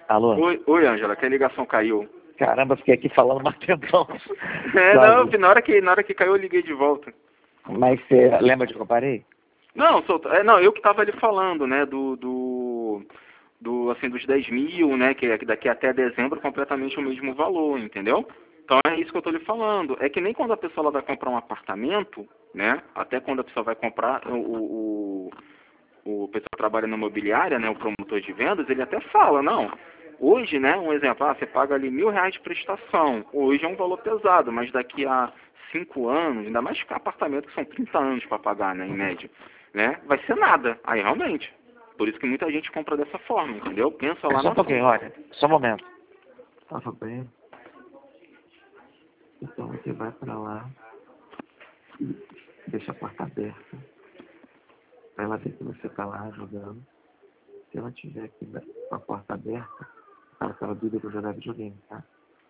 Alô? Oi, Ângela, que a ligação caiu. Caramba, fiquei aqui falando mais tempão. Não, na hora que caiu eu liguei de volta. Mas você lembra de que eu parei? Não, não, eu que tava ali falando, né, assim, dos 10 mil, né, que daqui até dezembro completamente o mesmo valor, entendeu? Então é isso que eu tô lhe falando. É que nem quando a pessoa ela vai comprar um apartamento, né, até quando a pessoa vai comprar, o pessoal que trabalha na imobiliária, né, o promotor de vendas, ele até fala, não, hoje, né, um exemplo, você paga ali R$ 1.000 de prestação, hoje é um valor pesado, mas daqui a 5 anos, ainda mais que apartamento que são 30 anos para pagar, né, em média, né, vai ser nada, aí realmente. Por isso que muita gente compra dessa forma, entendeu? Pensa lá Só um na pouquinho, frente. olha. Só um momento. Tava bem. Então você vai pra lá e deixa a porta aberta. Pra ela ver que você tá lá jogando. Se ela tiver aqui com a porta aberta, fala que ela dúvida pra jogar videogame, tá?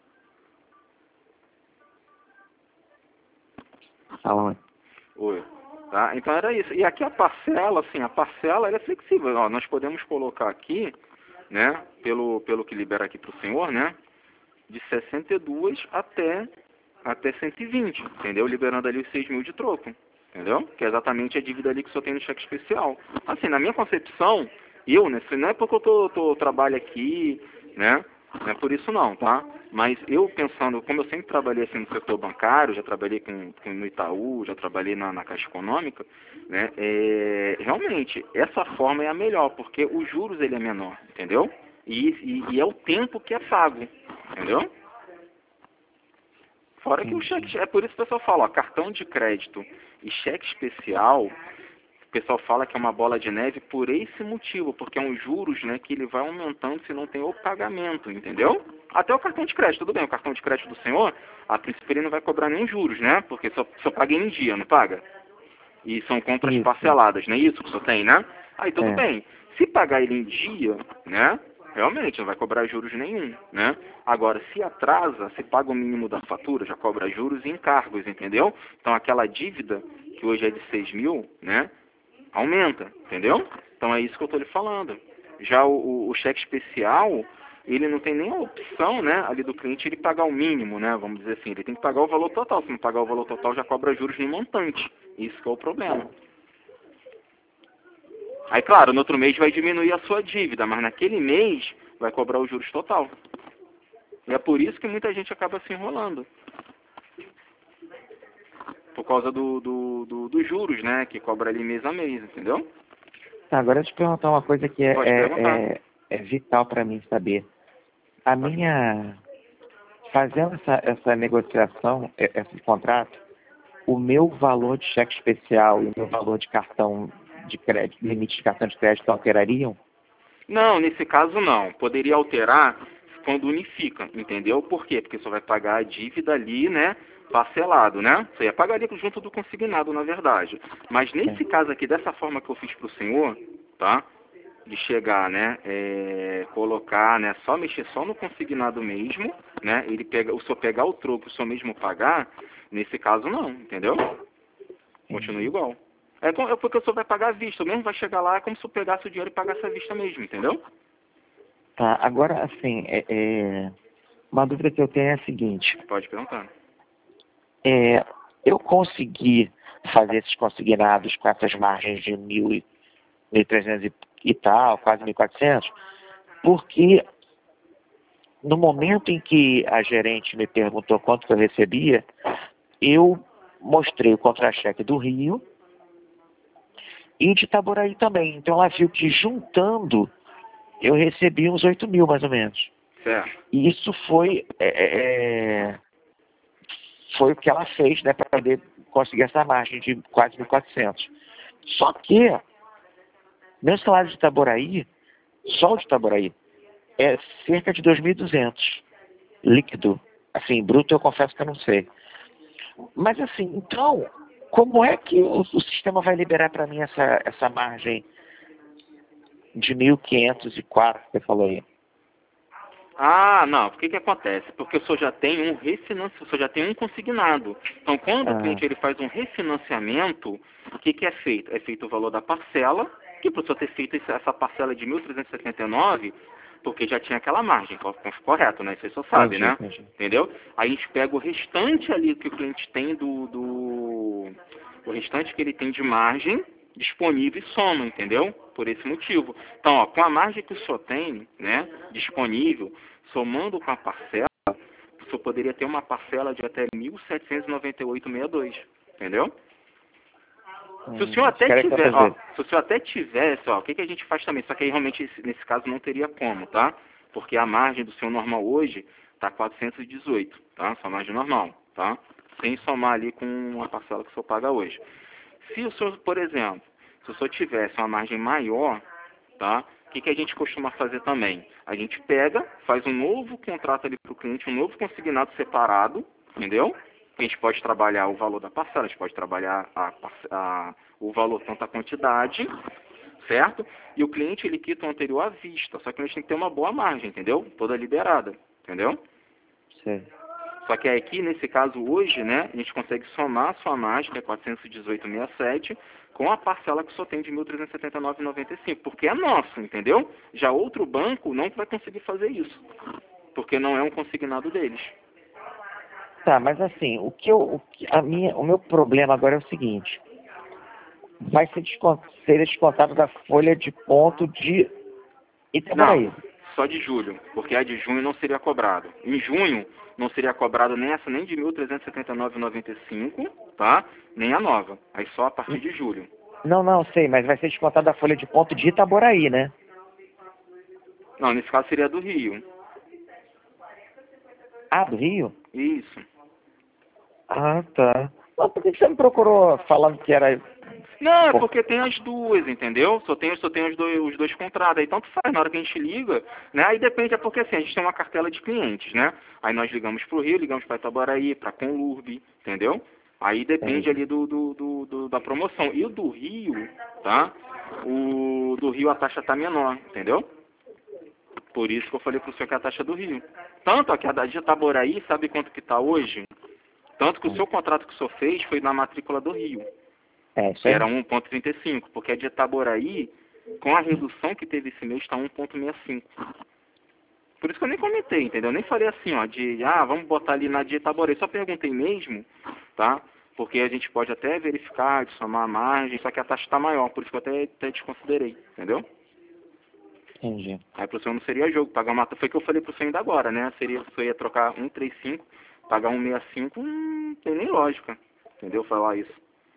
Fala, mãe. Oi. Tá? Então era isso. E aqui a parcela, assim, a parcela ela é flexível. Ó, nós podemos colocar aqui, né, pelo que libera aqui para o senhor, né, de 62 até 120, entendeu? Liberando ali os 6 mil de troco, entendeu? Que é exatamente a dívida ali que o senhor tem no cheque especial. Assim, na minha concepção, né, não é porque eu trabalho aqui, né, não é por isso não, tá? Mas eu pensando, como eu sempre trabalhei assim no setor bancário, já trabalhei no Itaú, já trabalhei na Caixa Econômica, né, realmente, essa forma é a melhor, porque os juros ele é menor, entendeu? E é o tempo que é pago, entendeu? Fora que o cheque, é por isso que o pessoal fala, ó, cartão de crédito e cheque especial, o pessoal fala que é uma bola de neve por esse motivo, porque é um juros, né, que ele vai aumentando se não tem o pagamento, entendeu? Até o cartão de crédito, tudo bem, o cartão de crédito do senhor, a princípio ele não vai cobrar nenhum juros, né, porque só paga em dia, não paga? E são compras Isso. parceladas, não é isso que o senhor tem, né? Aí tudo É. bem. Se pagar ele em dia, né? Realmente não vai cobrar juros nenhum, né? Agora, se atrasa, se paga o mínimo da fatura, já cobra juros e encargos, entendeu? Então aquela dívida, que hoje é de 6 mil, né? Aumenta, entendeu? Então é isso que eu estou lhe falando. Já o cheque especial, ele não tem nem a opção, né, ali do cliente ele pagar o mínimo, né? Vamos dizer assim, ele tem que pagar o valor total. Se não pagar o valor total, já cobra juros no montante. Isso que é o problema. Aí, claro, no outro mês vai diminuir a sua dívida, mas naquele mês vai cobrar os juros total. E é por isso que muita gente acaba se enrolando. Por causa dos juros, né? Que cobra ali mês a mês, entendeu? Tá, agora eu te perguntar uma coisa que Pode perguntar. é vital para mim saber. A minha... Fazendo essa negociação, esse contrato, o meu valor de cheque especial e o meu valor de cartão de crédito, limite de cartão de crédito alterariam? Não, nesse caso não. Poderia alterar quando unifica, entendeu? Por quê? Porque você vai pagar a dívida ali, né? Parcelado, né? Você ia pagar ali junto do consignado, na verdade. Mas nesse caso aqui, dessa forma que eu fiz para o senhor, tá? De chegar, né? Colocar, né? Só mexer só no consignado mesmo, né? Ele pega, o senhor pegar o troco, o senhor mesmo pagar. Nesse caso não, entendeu? Continua igual. É porque o senhor vai pagar à vista, o mesmo vai chegar lá, é como se eu pegasse o dinheiro e pagasse à vista mesmo, entendeu? Tá, agora, assim, uma dúvida que eu tenho é a seguinte. Pode perguntar. Eu consegui fazer esses consignados com essas margens de 1.300 e tal, quase 1.400, porque no momento em que a gerente me perguntou quanto que eu recebia, eu mostrei o contra-cheque do Rio e de Itaboraí também. Então ela viu que juntando eu recebi uns 8 mil mais ou menos. Certo. E isso foi o que ela fez, né, para poder conseguir essa margem de quase 1.400. Só que meu salário de Itaboraí, só o de Itaboraí, é cerca de 2.200 líquido. Assim, bruto eu confesso que eu não sei. Mas assim, então, como é que o sistema vai liberar para mim essa margem de 1.504 que você falou aí? Ah, não. O que acontece? Porque o senhor já tem o senhor já tem um consignado. Então, quando o cliente ele faz um refinanciamento, o que é feito? É feito o valor da parcela, que para o senhor ter feito essa parcela de 1.379, Porque já tinha aquela margem, correto, né? Você só sabe, Entendi, né? entendi. Entendeu? Aí a gente pega o restante ali que o cliente tem o restante que ele tem de margem disponível e soma, entendeu? Por esse motivo. Então, ó, com a margem que o senhor tem, né, disponível, somando com a parcela, o senhor poderia ter uma parcela de até 1.798,62, entendeu? Se o senhor até tiver, ó, se o senhor até tivesse, ó, o que que a gente faz também? Só que aí realmente nesse caso não teria como, tá? Porque a margem do seu normal hoje tá 418, tá? Sua margem normal, tá? Sem somar ali com a parcela que o senhor paga hoje. Se o senhor, por exemplo, se o senhor tivesse uma margem maior, tá? O que que a gente costuma fazer também? A gente pega, faz um novo contrato ali para o cliente, um novo consignado separado, entendeu? A gente pode trabalhar o valor da parcela, a gente pode trabalhar o valor, tanto a quantidade, certo? E o cliente ele quita o anterior à vista, só que a gente tem que ter uma boa margem, entendeu? Toda liberada, entendeu? Sim. Só que aqui, nesse caso hoje, né, a gente consegue somar a sua margem, que é 418,67, com a parcela que só tem de 1.379,95, porque é nosso, entendeu? Já outro banco não vai conseguir fazer isso, porque não é um consignado deles. Tá, mas assim, o meu problema agora é o seguinte. Vai ser seria descontado da folha de ponto de Itaboraí. Não, só de julho, porque a de junho não seria cobrado. Em junho não seria cobrado nem essa nem de 1.379,95, tá? Nem a nova. Aí só a partir de julho. Não, sei, mas vai ser descontado da folha de ponto de Itaboraí, né? Não, nesse caso seria do Rio. Ah, do Rio? Isso. Ah, tá. Mas por que você me procurou falando que era... Não, é Pô, porque tem as duas, entendeu? Só tem os dois contratos. Aí tanto faz, na hora que a gente liga, né? Aí depende, é porque assim, a gente tem uma cartela de clientes, né? Aí nós ligamos pro Rio, ligamos para Itaboraí, para Conlurb, entendeu? Aí depende ali da promoção. E o do Rio, tá? O do Rio a taxa tá menor, entendeu? Por isso que eu falei pro senhor que é a taxa do Rio. Tanto aqui a da de Itaboraí, sabe quanto que tá hoje? Tanto que o seu contrato que o senhor fez foi na matrícula do Rio, isso que aí. era 1,35, porque a de Itaboraí, com a redução que teve esse mês, está 1,65. Por isso que eu nem comentei, entendeu? Eu nem falei assim, ó, vamos botar ali na de Itaboraí. Só perguntei mesmo, tá? Porque a gente pode até verificar, somar a margem, só que a taxa está maior, por isso que eu até desconsiderei, entendeu? Entendi. Aí pro senhor não seria jogo, pagar uma... Foi o que eu falei pro senhor ainda agora, né? O senhor ia trocar 1,35, pagar 1,65, não tem nem lógica, entendeu? Falar isso.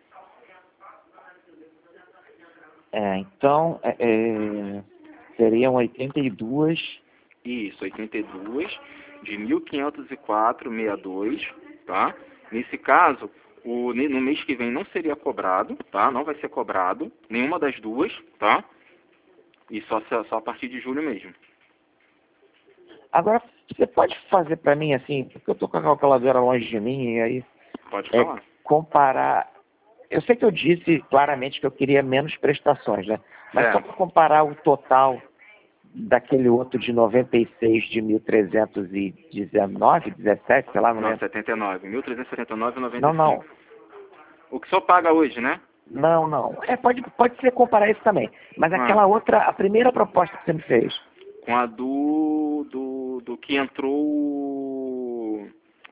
Então, seriam 82... Isso, 82 de 1.504,62, tá? Nesse caso, no mês que vem não seria cobrado, tá? Não vai ser cobrado, nenhuma das duas, tá? E só a partir de julho mesmo. Agora, você pode fazer para mim, assim, porque eu tô com a calculadora longe de mim, e aí Pode falar. comparar... Eu sei que eu disse claramente que eu queria menos prestações, né? Mas só Certo. para comparar o total daquele outro de 96 de 1.319, 17, sei lá, não Não, lembro. 79. 1.379,95. Não. O que o senhor paga hoje, né? Não. Pode ser comparar isso também. Mas aquela outra, a primeira proposta que você me fez. Com a do que entrou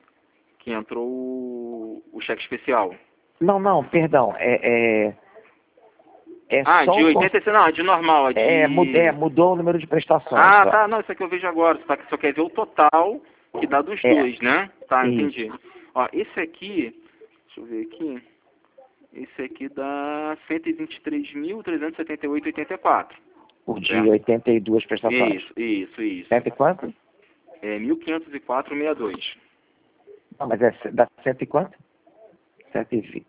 o cheque especial. Não, perdão. Só De 86, não, a de normal, a de... mudou o número de prestações. Ah, Só. tá, não, isso aqui eu vejo agora, só quer ver o total que dá dos dois, né? Tá, Isso. entendi. Ó, esse aqui, deixa eu ver aqui, esse aqui dá 123.378,84. Por dia, 82 prestações. Isso. Cento e quanto? É 1.504,62. Não, mas dá cento e quanto? 120.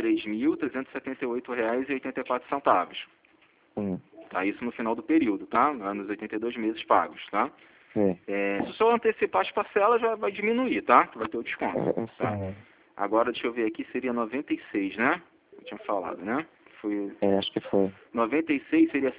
R$23.378,84. Tá, isso no final do período, tá? Nos 82 meses pagos, tá? Sim. Se o senhor antecipar as parcelas, já vai diminuir, tá? Vai ter o desconto. Tá? Sim. Agora, deixa eu ver aqui, seria 96, né? Eu tinha falado, né? Foi... Acho que foi. 96 seria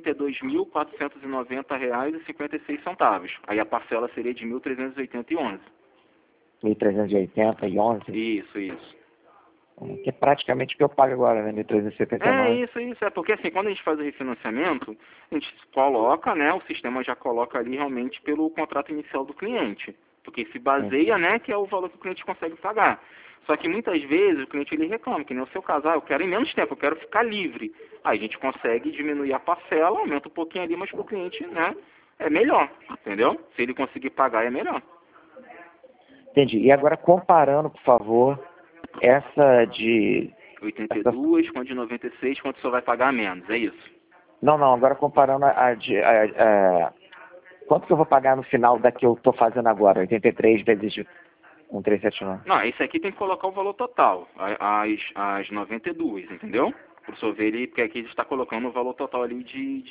R$132.490,56. Aí a parcela seria de 1.381. 1.380 e 11? Isso. Que é praticamente o que eu pago agora, né? 1.379. Isso. É porque assim, quando a gente faz o refinanciamento, a gente coloca, né? O sistema já coloca ali realmente pelo contrato inicial do cliente. Porque se baseia, né? Que é o valor que o cliente consegue pagar. Só que muitas vezes o cliente ele reclama, que nem o seu caso, eu quero em menos tempo, eu quero ficar livre. Aí a gente consegue diminuir a parcela, aumenta um pouquinho ali, mas para o cliente, né? É melhor, entendeu? Se ele conseguir pagar, é melhor. Entendi. E agora comparando, por favor, essa de... 82 com a de 96, quanto o senhor vai pagar menos, é isso? Não, agora comparando a de... Quanto que eu vou pagar no final da que eu estou fazendo agora? 83 vezes 1.379. Não, esse aqui tem que colocar o valor total, as 92, entendeu? Por senhor ver ele, porque aqui ele está colocando o valor total ali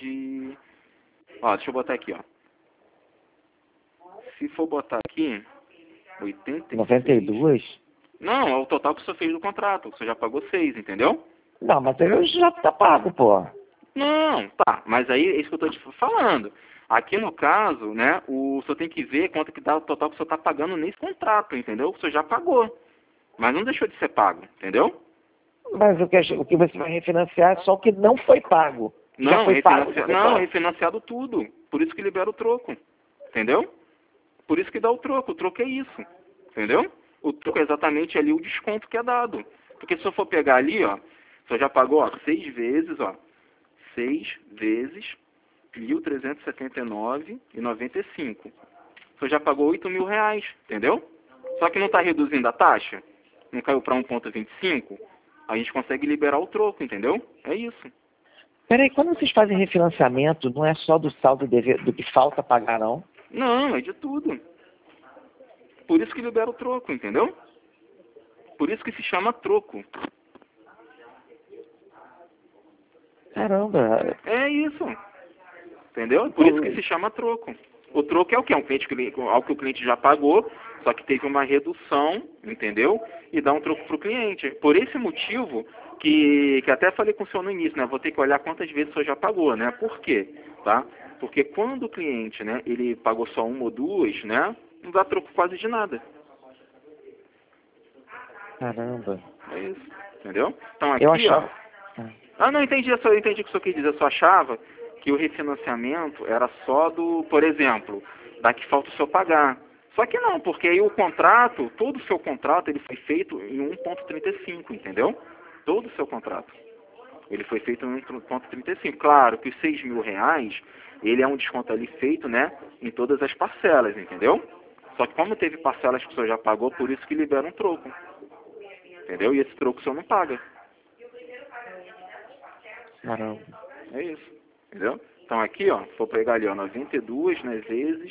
Ó, deixa eu botar aqui, ó. Se for botar aqui, 86... 92? Não, é o total que o senhor fez do contrato, o senhor já pagou 6, entendeu? Não, mas eu já tá pago, pô. Não, tá, mas aí é isso que eu estou te falando. Aqui no caso, né, o senhor tem que ver quanto que dá o total que o senhor está pagando nesse contrato, entendeu? O senhor já pagou, mas não deixou de ser pago, entendeu? Mas o que você vai refinanciar é só o que não foi pago. Já foi pago? Refinanciado tudo. Por isso que libera o troco, entendeu? Por isso que dá o troco é isso, entendeu? O troco é exatamente ali o desconto que é dado. Porque se eu for pegar ali, ó, o senhor já pagou, ó, 6 vezes, ó, 6 vezes 1.379,95. O senhor já pagou 8 mil reais, entendeu? Só que não está reduzindo a taxa, não caiu para 1,25, a gente consegue liberar o troco, entendeu? É isso. Peraí, quando vocês fazem refinanciamento, não é só do saldo do que falta pagar, não? Não, é de tudo. Por isso que libera o troco, entendeu? Por isso que se chama troco. Caramba. É isso. Entendeu? Por isso que se chama troco. O troco é o quê? Algo que o cliente já pagou, só que teve uma redução, entendeu? E dá um troco para o cliente. Por esse motivo que até falei com o senhor no início, né? Vou ter que olhar quantas vezes o senhor já pagou, né? Por quê? Tá? Porque quando o cliente, né, ele pagou só uma ou duas, né? Não dá troco quase de nada. Caramba. É isso. Entendeu? Então aqui, Eu achava... ó. Não, entendi o que o senhor quis dizer. Eu só achava que o refinanciamento era só por exemplo, da que falta o senhor pagar. Só que não, porque aí o contrato, todo o seu contrato, ele foi feito em 1,35, entendeu? Todo o seu contrato. Ele foi feito em 1,35. Claro que os 6 mil reais, ele é um desconto ali feito, né, em todas as parcelas, entendeu? Só que como teve parcelas que o senhor já pagou, por isso que libera um troco. Entendeu? E esse troco o senhor não paga. Caramba. É isso. Entendeu? Então aqui, ó, se for pegar ali, ó, 92, né, vezes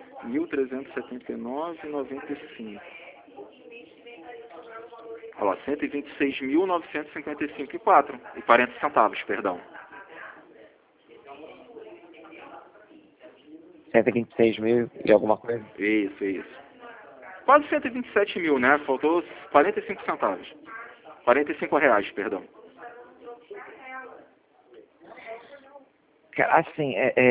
1.379,95. Olha lá, 126.955,4 e 40 centavos, perdão. 126 mil e alguma coisa? Isso. Quase 127 mil, né? Faltou 45 centavos. 45 reais, perdão. Assim,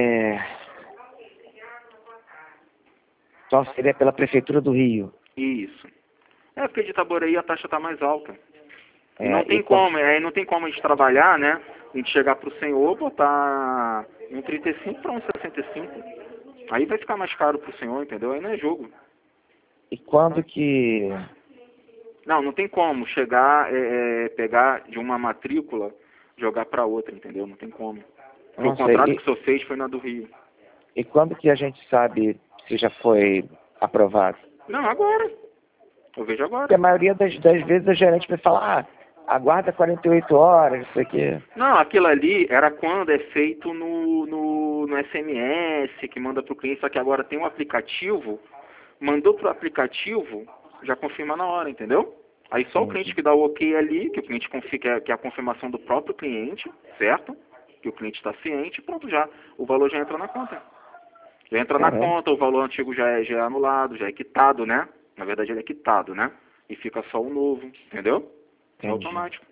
Então seria pela Prefeitura do Rio. Isso. É porque de Itaboraí a taxa está mais alta. E É, não tem e como, não tem como a gente trabalhar, né? A gente chegar para o senhor, botar um 35 para um 65. Aí vai ficar mais caro para o senhor, entendeu? Aí não é jogo. E quando que... Não tem como chegar, pegar de uma matrícula, jogar para outra, entendeu? Não tem como. Porque o contrato que o senhor fez foi na do Rio. E quando que a gente sabe se já foi aprovado? Não, agora. Eu vejo agora. Porque a maioria das vezes o gerente vai falar, aguarda 48 horas, isso aqui. Não, aquilo ali era quando é feito no SMS, que manda para o cliente, só que agora tem um aplicativo, mandou para o aplicativo, já confirma na hora, entendeu? Aí só o cliente que dá o ok ali, que o cliente confia, que é a confirmação do próprio cliente, certo? Que o cliente está ciente, pronto, já. O valor já entra na conta. Já entra na conta, o valor antigo já é anulado, já é quitado, né? Na verdade ele é quitado, né? E fica só o novo, entendeu? É automático.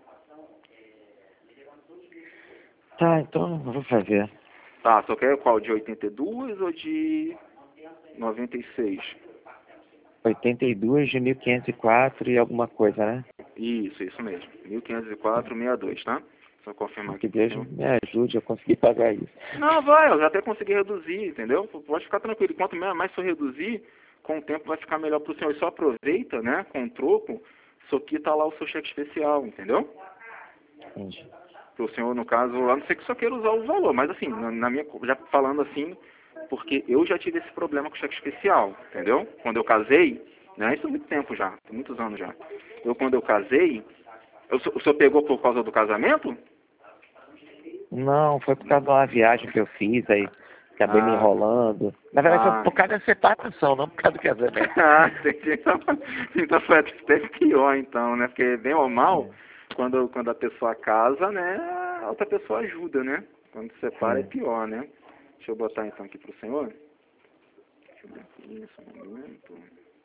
Tá, então eu vou fazer. Tá, só quer qual? De 82 ou de 96? 82 de 1.504 e alguma coisa, né? Isso mesmo. 1.504,62, tá? Só confirmar Que aqui. Deus me ajude a conseguir pagar isso. Não, vai, eu já até consegui reduzir, entendeu? Pode ficar tranquilo. Quanto mais for reduzir, com o tempo vai ficar melhor pro senhor. E só aproveita, né, com o troco, isso aqui tá lá o seu cheque especial, entendeu? Entendi. Pro senhor, no caso, a não ser que o senhor queira usar o valor, mas assim, na minha, já falando assim, porque eu já tive esse problema com o cheque especial, entendeu? Quando eu casei, né, isso há muito tempo já, tem muitos anos já. Quando eu casei, o senhor pegou por causa do casamento? Não, foi por causa de uma viagem que eu fiz, aí acabei me enrolando. Na verdade, foi por causa da separação, não por causa do casamento. Ah, entendi. Então foi até pior, então, né? Porque, bem ou mal, quando a pessoa casa, né, a outra pessoa ajuda, né? Quando separa é pior, né? Deixa eu botar, então, aqui pro senhor. Deixa eu ver aqui, só um momento.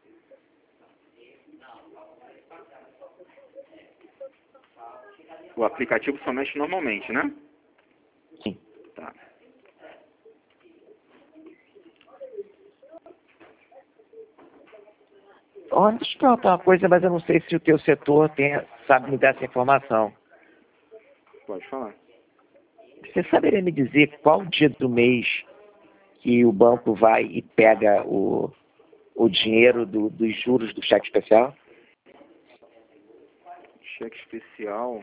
O aplicativo só mexe normalmente, né? Sim. Tá. Olha, deixa eu te perguntar uma coisa, mas eu não sei se o teu setor sabe me dar essa informação. Pode falar. Você saberia me dizer qual dia do mês que o banco vai e pega o dinheiro dos juros do cheque especial? Cheque especial.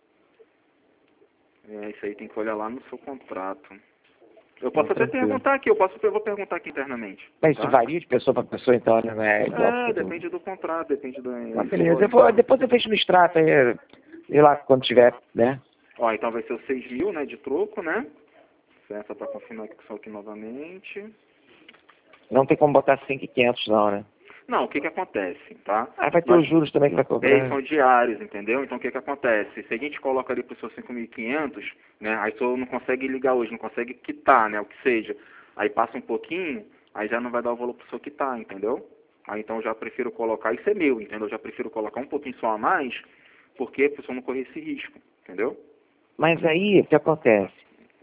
Isso aí tem que olhar lá no seu contrato. Eu posso até perguntar aqui, eu vou perguntar aqui internamente. Mas tá? isso varia de pessoa para pessoa, então, né? Não é igual pra todo mundo. Depende do contrato, depende do... Ah, beleza, depois eu fecho no extrato aí, sei lá, quando tiver, né? Ó, então vai ser os 6.000, né, de troco, né? Certo, para confirmar aqui novamente. Não tem como botar 5.500 não, né? Não, o que acontece, tá? Ah, vai ter os juros também que vai cobrar. São diários, entendeu? Então o que acontece? Se a gente coloca ali para os seus 5.500, né? Aí o senhor não consegue ligar hoje, não consegue quitar, né? O que seja. Aí passa um pouquinho, aí já não vai dar o valor para o senhor quitar, entendeu? Aí então eu já prefiro colocar, isso é meu, entendeu? Eu já prefiro colocar um pouquinho só a mais, porque para o senhor não correr esse risco, entendeu? Mas aí, o que acontece?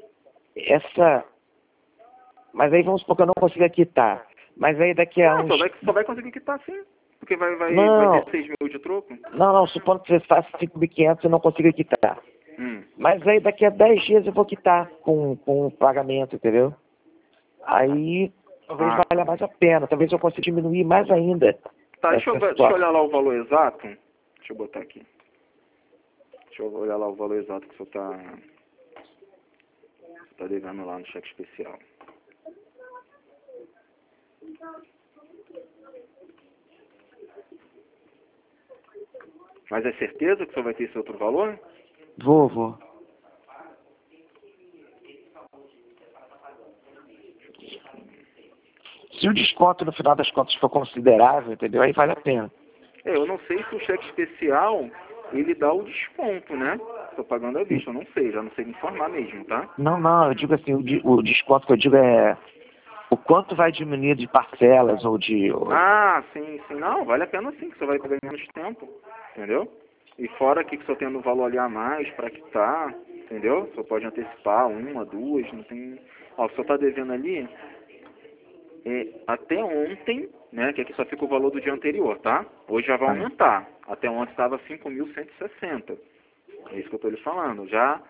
Mas aí vamos supor que eu não consiga quitar. Mas aí daqui a Só vai conseguir quitar sim. Porque vai ter 6.000 de troco. Não, supondo que você faça 5.500 e não consiga quitar. Mas aí daqui a 10 dias eu vou quitar com o pagamento, entendeu? Aí talvez valha mais a pena. Talvez eu consiga diminuir mais ainda. Tá, deixa eu olhar lá o valor exato. Deixa eu botar aqui. Deixa eu olhar lá o valor exato que o senhor tá devendo lá no cheque especial. Mas é certeza que o senhor vai ter esse outro valor? Vou. Se o desconto no final das contas for considerável, entendeu? Aí vale a pena. Eu não sei se o cheque especial, ele dá o desconto, né? Estou pagando à vista, eu não sei, já não sei me informar mesmo, tá? Não, eu digo assim, o desconto que eu digo é o quanto vai diminuir de parcelas ou de... Sim. Não, vale a pena sim, que você vai pagar menos tempo, entendeu? E fora aqui que só tendo o valor ali a mais para quitar, entendeu? Só pode antecipar uma, duas, não tem... Ó, só tá devendo ali até ontem, né, que aqui só fica o valor do dia anterior, tá? Hoje já vai aumentar. Até ontem estava 5.160. É isso que eu estou lhe falando. Já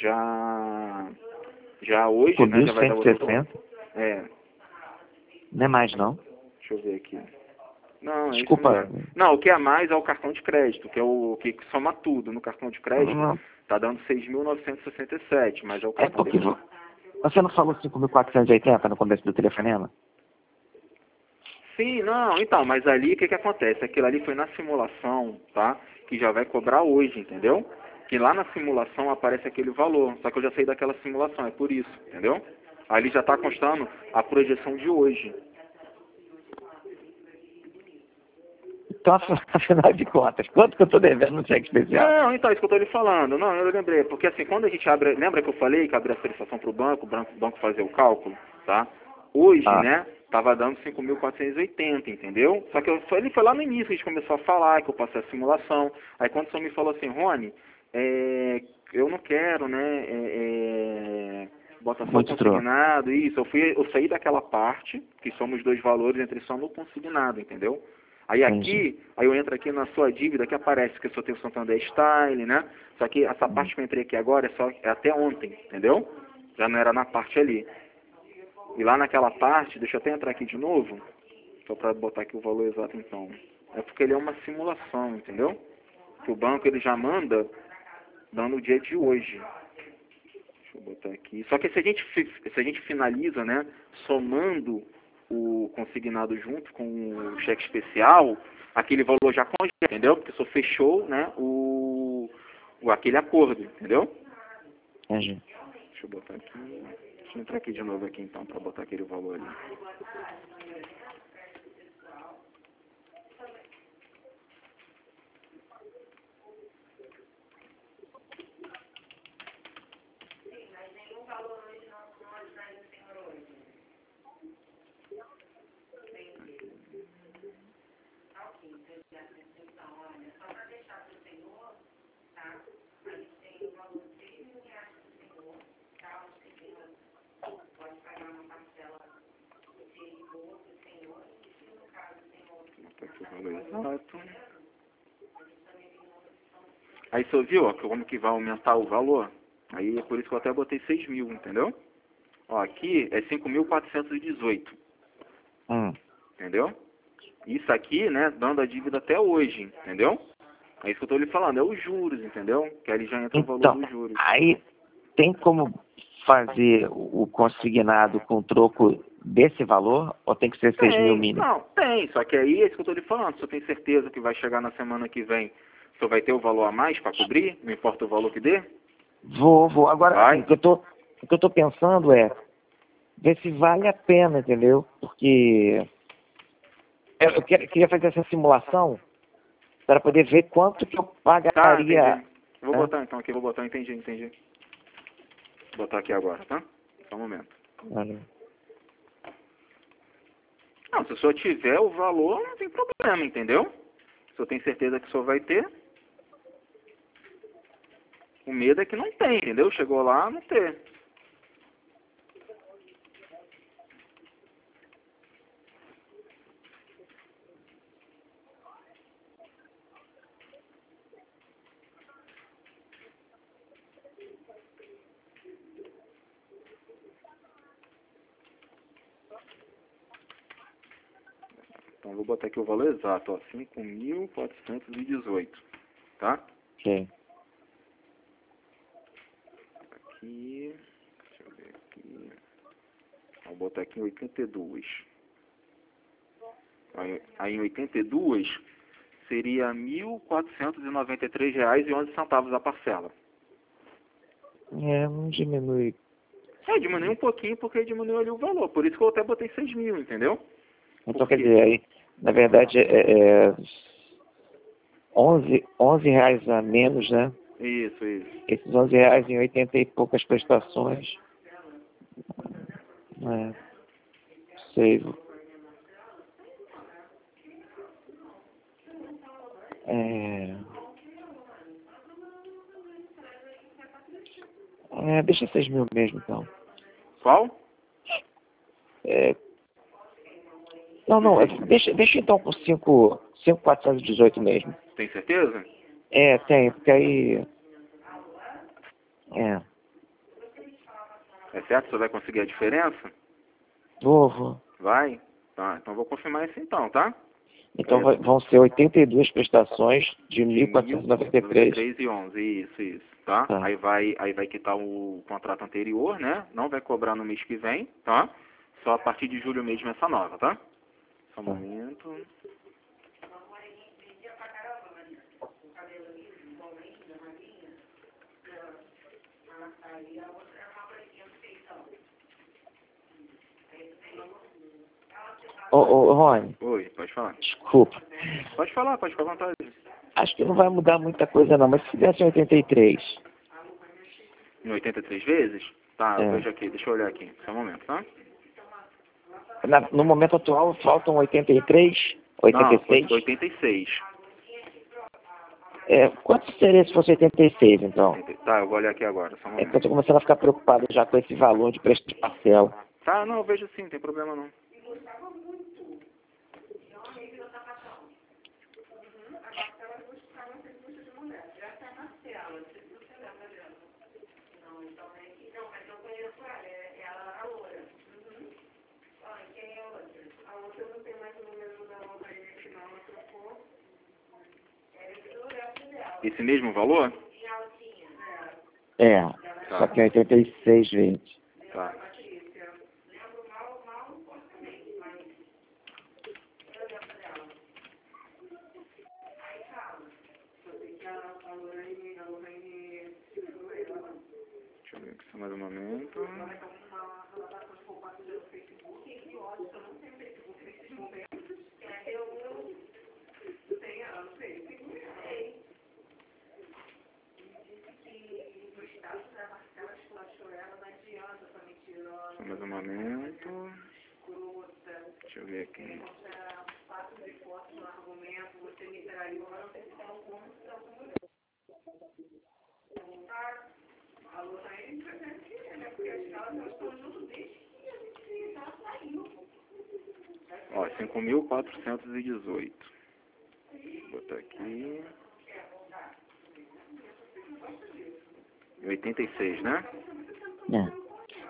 hoje, né, já vai dar outro valor. Não é mais, não? Deixa eu ver aqui. Não, desculpa. Isso não, o que é mais é o cartão de crédito, que é o que soma tudo. No cartão de crédito, tá dando 6.967, mas é o cartão de crédito. Você não falou 5.480 no começo do telefonema? Sim, não, então, mas ali o que acontece? Aquilo ali foi na simulação, tá? Que já vai cobrar hoje, entendeu? Que lá na simulação aparece aquele valor, só que eu já sei daquela simulação, é por isso, entendeu? Ali já está constando a projeção de hoje. Então, afinal de contas, quanto que eu estou devendo no cheque especial? Não, então, isso que eu estou lhe falando. Não, eu lembrei, porque assim, quando a gente abre, lembra que eu falei que abri a solicitação para o banco fazer o cálculo, tá? Hoje, né, tava dando 5.480, entendeu? Só que ele foi lá no início, a gente começou a falar que eu passei a simulação. Aí quando o senhor me falou assim, Rony, eu não quero, né, botação consignado, isso. Eu saí daquela parte, que somos dois valores entre só no consignado, entendeu? Aí aqui, aí eu entro aqui na sua dívida, que aparece que eu só tenho o Santander Style, né? Só que essa parte que eu entrei aqui agora é até ontem, entendeu? Já não era na parte ali. E lá naquela parte, deixa eu até entrar aqui de novo, só para botar aqui o valor exato então. É porque ele é uma simulação, entendeu? Que o banco ele já manda dando o dia de hoje. Deixa eu botar aqui. Só que se a gente finaliza, né, somando o consignado junto com o cheque especial, aquele valor já congela, entendeu? Porque só fechou, né, aquele acordo, entendeu? Entendi. Deixa eu botar aqui. Deixa eu entrar aqui de novo aqui então para botar aquele valor ali. Aqui o valor exato. Aí você viu, ó, como que vai aumentar o valor? Aí é por isso que eu até botei 6 mil, entendeu? Ó, aqui é 5.418, entendeu? Isso aqui, né, dando a dívida até hoje, entendeu? É isso que eu tô lhe falando, é os juros, entendeu? Que aí já entra o valor Então, dos juros. aí tem como fazer o consignado com troco desse valor? Ou tem que ser 6 mil mínimo? Não, tem, só que aí é isso que eu tô lhe falando. Se eu tenho certeza que vai chegar na semana que vem, se vai ter o valor a mais para cobrir, não importa o valor que dê? Vou. Agora, Vai. assim, o que eu tô pensando é ver se vale a pena, entendeu? Porque queria fazer essa simulação para poder ver quanto que eu Tá, pagaria. entendi. Vou botar então aqui, entendi. Vou botar aqui agora, tá? Só um momento. Olha. Não, se o senhor tiver o valor, não tem problema, entendeu? Se o senhor tem certeza que o senhor vai ter. O medo é que não tem, entendeu? Chegou lá, não ter. Então, vou botar aqui o valor exato, ó, 5.418, tá? Ok. Aqui, deixa eu ver aqui. Vou botar aqui em 82. Aí em 82 seria R$ 1.493,11 a parcela. Não diminui. Diminuiu um pouquinho porque diminuiu ali o valor. Por isso que eu até botei 6 mil, entendeu? Então, quer dizer, aí, na verdade, é 11 reais a menos, né? Isso. Esses 11 reais em 80 e poucas prestações. Sei. Deixa 6 mil mesmo, então. Qual? Não, deixa então com 5.418 mesmo. Tem certeza? Tem, porque aí... É certo? Você vai conseguir a diferença? Vou. Vai? Tá, então vou confirmar isso então, tá? Então vão ser 82 prestações de 1.493. 1.493,11, isso, tá? Tá. Aí vai quitar o contrato anterior, né? Não vai cobrar no mês que vem, tá? Só a partir de julho mesmo essa nova, tá? Só um momento. Ô, Rony. Oi, pode falar. Desculpa. Pode falar, pode ficar à vontade. Acho que não vai mudar muita coisa não, mas se fizesse 83. Em 83 vezes? Tá, eu vejo aqui, deixa eu olhar aqui. Só um momento, tá? No momento atual faltam 83, 86? Não, 86. Quanto seria se fosse 86, então? Tá, eu vou olhar aqui agora, só um É que eu momento. tô começando a ficar preocupado já com esse valor de preço de parcela. Tá, não, eu vejo sim, não tem problema não. Esse mesmo valor? É, Tá. só que é 86,20. Tá. Deixa eu ver aqui só mais um momento. Só mais um momento. Deixa eu ver aqui. Ó, 5.418. Vou botar aqui. 86, né? É.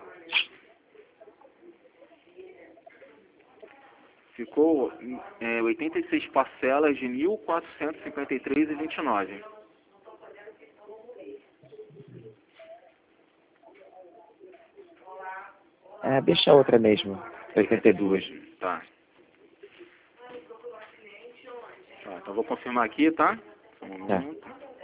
Ficou 86 parcelas de 1.453,29. É, deixa a outra mesmo. 82. Tá. Tá, então vou confirmar aqui, tá? Só um momento.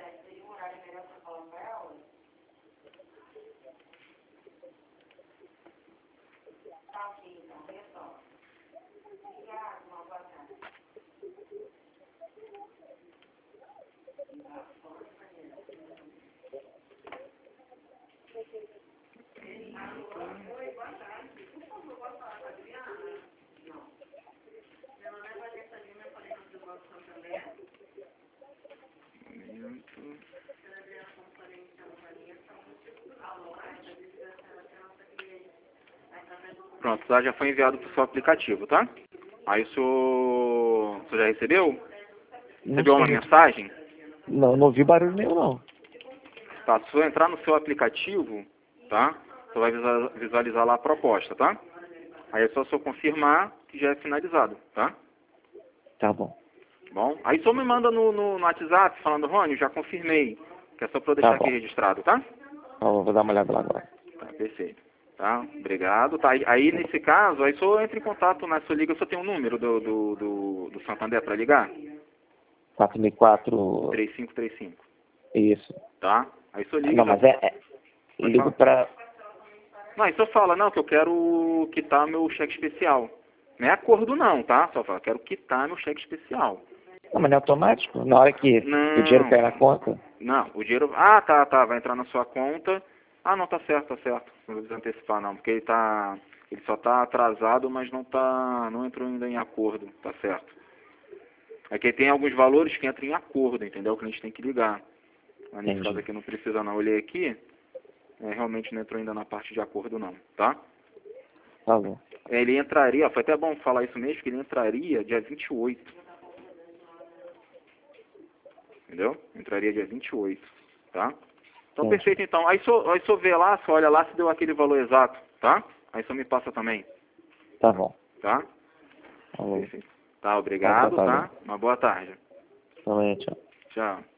Pronto, tá? Já foi enviado para o seu aplicativo, tá? Aí o senhor já recebeu? Recebeu uma mensagem? Não, não ouvi barulho nenhum, não. Tá, se você entrar no seu aplicativo, tá? Você vai visualizar lá a proposta, tá? Aí é só o senhor confirmar que já é finalizado, tá? Tá bom. Bom, aí só me manda no WhatsApp falando, Rony, eu já confirmei, que é só para eu deixar aqui registrado, tá? Então, vou dar uma olhada lá agora. Tá, perfeito. Tá, obrigado. Tá, aí nesse caso, aí só entra em contato na sua liga, só tem um número do Santander para ligar? 4004. 3535. Isso. Tá? Aí só liga. Não, mas ligo pra... Não, aí só fala, não, que eu quero quitar meu cheque especial. Não é acordo não, tá? Só fala, quero quitar meu cheque especial. Não, mas não é automático? Na hora que o dinheiro cai na conta? Não, o dinheiro... Ah, tá, vai entrar na sua conta. Ah, não, tá certo. Não precisa antecipar não, porque ele só tá atrasado, mas não entrou ainda em acordo, tá certo. É que tem alguns valores que entram em acordo, entendeu? Que a gente tem que ligar. Mas nesse caso aqui não precisa não. Eu olhei aqui, realmente não entrou ainda na parte de acordo não, tá? Tá bom. Ele entraria, foi até bom falar isso mesmo, que ele entraria dia 28. Entendeu? Entraria dia 28, tá? Então, perfeito, então. Aí só vê lá, só olha lá se deu aquele valor exato, tá? Aí só me passa também. Tá bom. Tá? Tá bom. Perfeito. Tá, obrigado, tá? Uma boa tarde. Também, tchau. Tchau.